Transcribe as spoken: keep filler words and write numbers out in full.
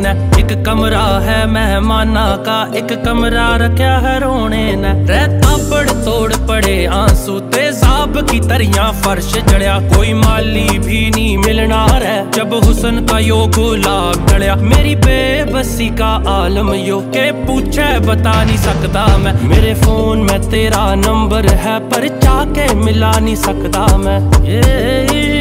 ने। एक कमरा है मेहमाना का, एक कमरा रखा है रोने ने। रहता बड़ तोड़ पड़े आंसू तेजाब की तरियां फर्श जड़िया। कोई माली भी नहीं मिलना रे जब हुस्न का यो गुलाब टड़िया। मेरी बेबसी का आलम यो के पूछे बता नहीं सकता मैं। मेरे फोन में तेरा नंबर है पर चाके मिला नहीं सकता मैं। ये